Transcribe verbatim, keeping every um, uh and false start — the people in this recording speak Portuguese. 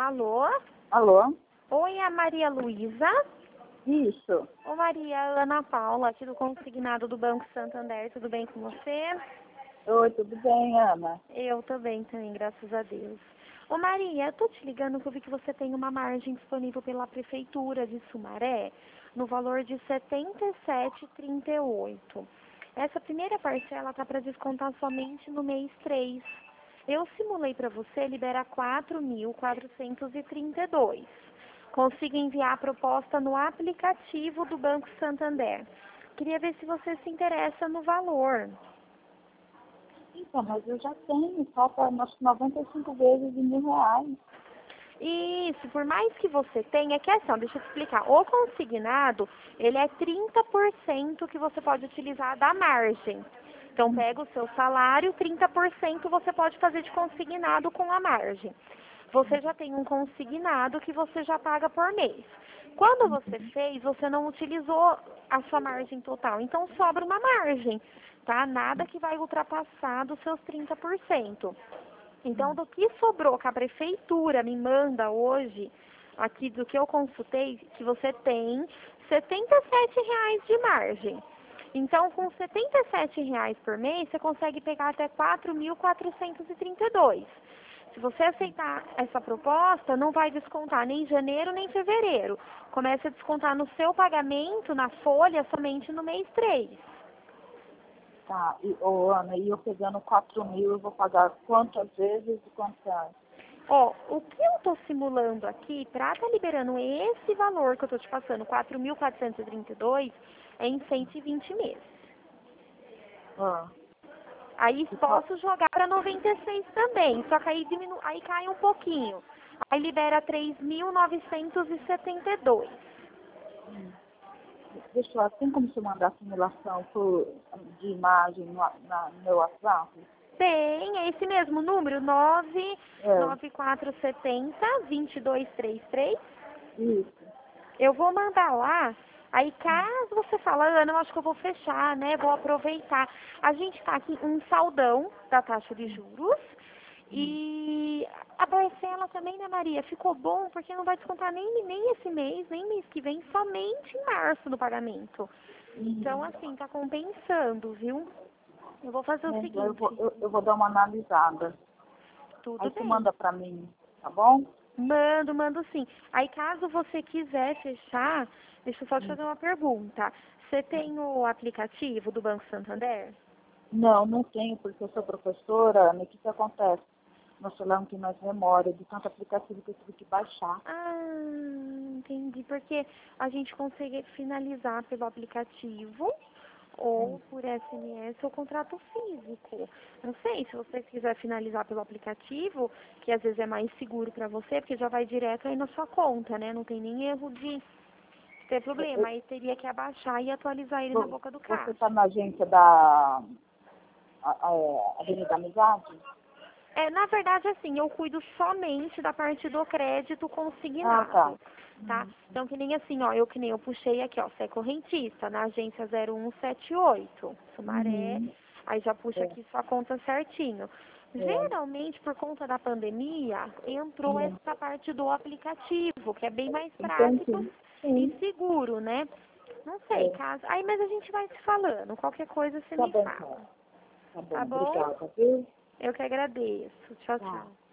Alô? Alô? Oi, é a Maria Luísa? Isso. Ô Maria, Ana Paula, aqui do Consignado do Banco Santander, tudo bem com você? Oi, tudo bem, Ana? Eu também, também, graças a Deus. Ô Maria, eu tô te ligando porque eu vi que você tem uma margem disponível pela Prefeitura de Sumaré, no valor de setenta e sete reais e trinta e oito centavos. Essa primeira parcela tá para descontar somente no mês três. Eu simulei para você, libera quatro mil quatrocentos e trinta e dois. Consigo enviar a proposta no aplicativo do Banco Santander. Queria ver se você se interessa no valor. Então, mas eu já tenho, falta umas noventa e cinco vezes de mil reais. Isso, por mais que você tenha, é que é assim, ó, deixa eu te explicar. O consignado, ele é trinta por cento que você pode utilizar da margem. Então, pega o seu salário, trinta por cento você pode fazer de consignado com a margem. Você já tem um consignado que você já paga por mês. Quando você fez, você não utilizou a sua margem total, então sobra uma margem, tá? Nada que vai ultrapassar dos seus trinta por cento. Então, do que sobrou que a prefeitura me manda hoje, aqui do que eu consultei, que você tem setenta e sete reais de margem. Então, com setenta e sete reais por mês, você consegue pegar até quatro mil quatrocentos e trinta e dois. Se você aceitar essa proposta, não vai descontar nem janeiro nem fevereiro. Começa a descontar no seu pagamento, na folha, somente no mês três. Tá, e, ô, Ana, e eu pegando quatro mil, eu vou pagar quantas vezes e quantas? Ó, o que eu tô simulando aqui, pra tá liberando esse valor que eu tô te passando, quatro mil quatrocentos e trinta e dois, é em cento e vinte meses. Ah, Aí e qual- posso jogar para noventa e seis também, só que aí, diminu... aí cai um pouquinho. Aí libera três mil novecentos e setenta e dois. deixa eu, tem como você mandar a simulação por, de imagem no, na, no meu WhatsApp? Tem, é esse mesmo número, nove É, nove quatro sete zero, dois dois três três. isso. Eu vou mandar lá, aí caso você fala, Ana, eu acho que eu vou fechar, né, vou aproveitar. A gente tá aqui um saldão da taxa de juros e a parcela também, né, Maria, ficou bom porque não vai descontar nem, nem esse mês, nem mês que vem, somente em março no pagamento. Então, assim, tá compensando, viu? Eu vou fazer o É, eu, vou, seguinte, eu, eu vou dar uma analisada. tudo Aí você bem. manda pra mim, tá bom? Mando, mando sim. Aí caso você quiser fechar, deixa eu só te fazer uma pergunta. Você tem o aplicativo do Banco Santander? Não, não tenho, porque eu sou professora, Ana, o que que acontece? Meu celular não tem mais memória, de tanto aplicativo que eu tive que baixar. Ah, entendi. Porque a gente consegue finalizar pelo aplicativo ou por S M S ou contrato físico. Não sei, se você quiser finalizar pelo aplicativo, que às vezes é mais seguro para você, porque já vai direto aí na sua conta, né? Não tem nem erro de ter Eu- problema. eu- Aí teria que abaixar e atualizar ele na vo- boca do Você caixa. está na agência da a, a, Avenida Amizade? É, na verdade, assim, eu cuido somente da parte do crédito Ah, tá. consignado, tá? Então, que nem assim, ó, eu que nem eu puxei aqui, ó, você é correntista, na agência zero um sete oito, Sumaré, Uhum. aí já puxa É, aqui sua conta certinho. é. Geralmente, por conta da pandemia, entrou Uhum. essa parte do aplicativo, que é bem mais prático Entendi. e Sim. seguro, né? Não sei, É. caso... Aí, mas a gente vai se falando, qualquer coisa você Tá me bom, fala, então. Tá bom, tá bom? obrigada, viu? Eu que agradeço. Tchau, Tá. tchau.